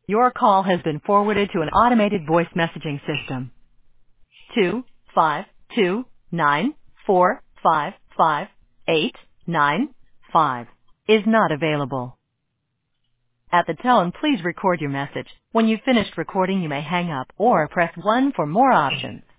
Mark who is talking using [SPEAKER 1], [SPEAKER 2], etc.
[SPEAKER 1] Your call has been forwarded to an automated voice messaging system. 25294558895 is not available. At the tone, please record your message. When you've finished recording, you may hang up or press 1 for more options.